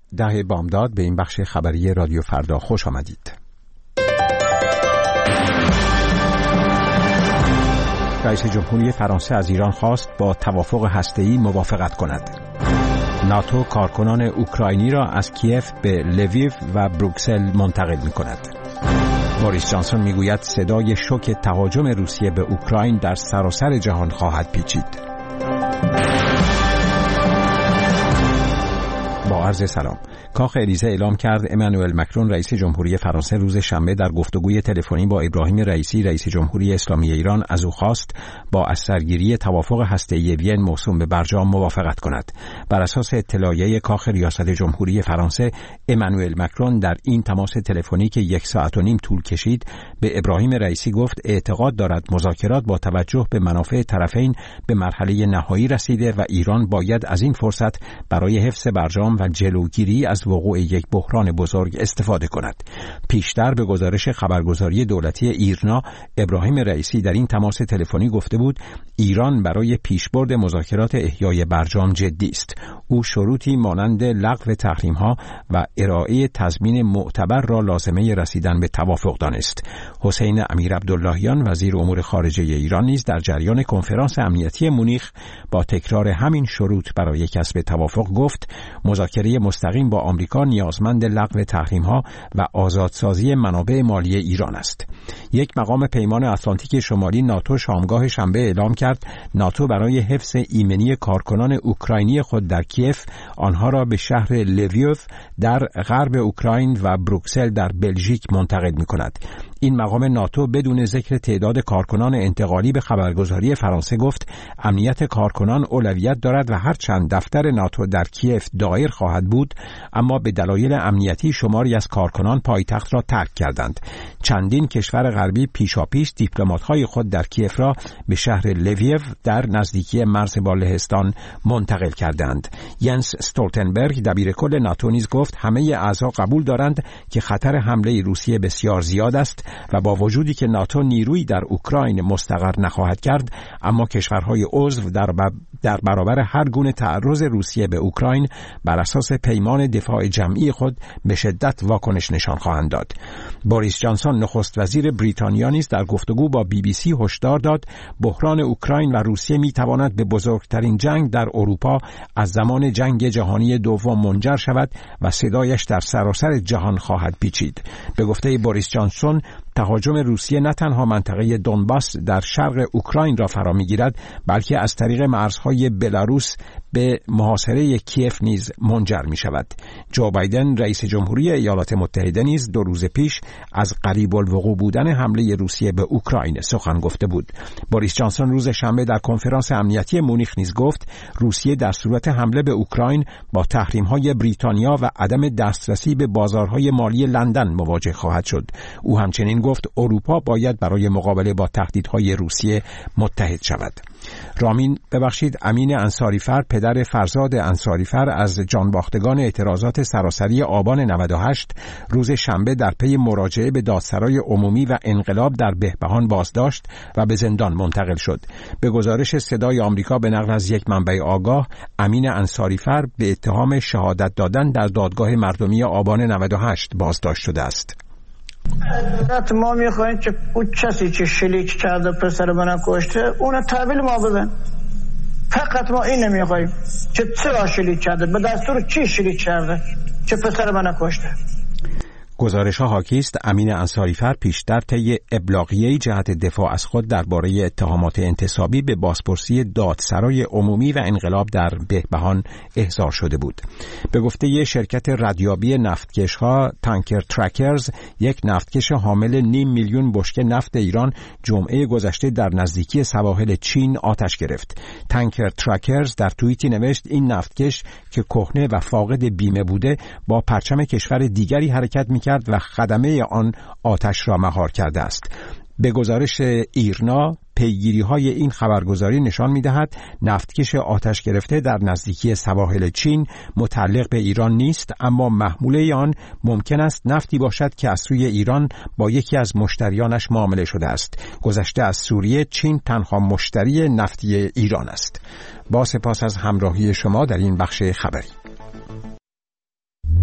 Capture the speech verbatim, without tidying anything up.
ده بامداد به این بخش خبری رادیو فردا خوش آمدید. رئیس جمهوری فرانسه از ایران خواست با توافق هسته‌ای موافقت کند. ناتو کارکنان اوکراینی را از کیف به لویو و بروکسل منتقل می کند. بوریس جانسون می گوید صدای شوک تهاجم روسیه به اوکراین در سراسر جهان خواهد پیچید. با عرض سلام. کاخ الیزه اعلام کرد امانوئل مکرون رئیس جمهوری فرانسه روز شنبه در گفتگوی تلفنی با ابراهیم رئیسی رئیس جمهوری اسلامی ایران از او خواست با از سرگیری توافق هسته‌ای وین موسوم به برجام موافقت کند. بر اساس اطلاعیه کاخ ریاست جمهوری فرانسه، امانوئل مکرون در این تماس تلفنی که یک ساعت و نیم طول کشید به ابراهیم رئیسی گفت اعتقاد دارد مذاکرات با توجه به منافع طرفین به مرحله نهایی رسیده و ایران باید از این فرصت برای حفظ برجام و جلوگیری از وقوع یک بحران بزرگ استفاده کند. پیشتر به گزارش خبرگزاری دولتی ایرنا، ابراهیم رئیسی در این تماس تلفنی گفته بود ایران برای پیشبرد مذاکرات احیای برجام جدی است. او شروطی مانند لغو تحریم‌ها و ارائه تضمین معتبر را لازمه رسیدن به توافق دانست. حسین امیرعبداللهیان وزیر امور خارجه ایران نیز در جریان کنفرانس امنیتی مونیخ با تکرار همین شروط برای کسب توافق گفت مذاکره مستقیم با آمریکا نیازمند لغو تحریم‌ها و آزادسازی منابع مالی ایران است. یک مقام پیمان اتلانتیک شمالی ناتو شامگاه شنبه اعلام کرد ناتو برای حفظ ایمنی کارکنان اوکراینی خود در کیف آنها را به شهر لویوف در غرب اوکراین و بروکسل در بلژیک منتقل می‌کند. این مقام ناتو بدون ذکر تعداد کارکنان انتقالی به خبرگزاری فرانسه گفت امنیت کارکنان اولویت دارد و هر چند دفتر ناتو در کیف دایر خواهد بود اما به دلایل امنیتی شماری از کارکنان پایتخت را ترک کردند. چندین کشور غربی پیشاپیش دیپلمات‌های خود در کیف را به شهر لویو در نزدیکی مرز با لهستان منتقل کردند. ینس استولتنبرگ دبیرکل ناتو نیز گفت همه اعضا قبول دارند که خطر حمله روسیه بسیار زیاد است و با وجودی که ناتو نیرویی در اوکراین مستقر نخواهد کرد اما کشورهای عضو در, ب... در برابر هر گونه تعرض روسیه به اوکراین بر اساس پیمان دفاع جمعی خود به شدت واکنش نشان خواهند داد. بوریس جانسون نخست وزیر بریتانیا نیز در گفتگو با بی بی سی هشدار داد بحران اوکراین و روسیه می تواند به بزرگترین جنگ در اروپا از زمان جنگ جهانی دوم منجر شود و صدایش در سراسر جهان خواهد پیچید. به گفته بوریس جانسون تهاجم روسیه نه تنها منطقه دونباس در شرق اوکراین را فرا می‌گیرد بلکه از طریق مرزهای بلاروس به محاصره کیف نیز منجر می شود. جو بایدن رئیس جمهوری ایالات متحده نیز دو روز پیش از قریب الوقوع بودن حمله روسیه به اوکراین سخن گفته بود. بوریس جانسون روز شنبه در کنفرانس امنیتی مونیخ نیز گفت روسیه در صورت حمله به اوکراین با تحریم‌های بریتانیا و عدم دسترسی به بازارهای مالی لندن مواجه خواهد شد. او همچنین گفت اروپا باید برای مقابله با تهدیدهای روسیه متحد شود. رامین ببخشید امین انصاریفر پدر فرزاد انصاریفر از جانباختگان اعتراضات سراسری آبان نود و هشت روز شنبه در پی مراجعه به دادسرای عمومی و انقلاب در بهبهان بازداشت و به زندان منتقل شد. به گزارش صدای آمریکا به نقل از یک منبع آگاه امین انصاریفر به اتهام شهادت دادن در دادگاه مردمی آبان نود و هشت بازداشت شده است. حضرت ما میخواهیم که اون کسی که شلیک کرده پسر من کشته اون تحویل ما بدن. فقط ما این نمیخواهیم که چرا شلیک کرده، به دستور کی شلیک کرده که پسر من کشته. گزارش ها حاکی است امین انصاریفر پیشتر طی ابلاغیه‌ای جهت دفاع از خود درباره اتهامات انتصابی به بازپرسی دادسرای عمومی و انقلاب در بهبهان احضار شده بود. به گفته شرکت ردیابی نفتکش‌ها تانکر ترکرز، یک نفتکش حامل نیم میلیون بشکه نفت ایران جمعه گذشته در نزدیکی سواحل چین آتش گرفت. تانکر ترکرز در توییتی نوشت این نفتکش که کهنه و فاقد بیمه بوده با پرچم کشور دیگری حرکت می‌کرد و خدمه آن آتش را مهار کرده است. به گزارش ایرنا پیگیری‌های این خبرگزاری نشان می‌دهد نفتکش آتش گرفته در نزدیکی سواحل چین متعلق به ایران نیست، اما محموله آن ممکن است نفتی باشد که از سوی ایران با یکی از مشتریانش معامله شده است. گذشته از سوریه چین تنها مشتری نفتی ایران است. با سپاس از همراهی شما در این بخش خبری.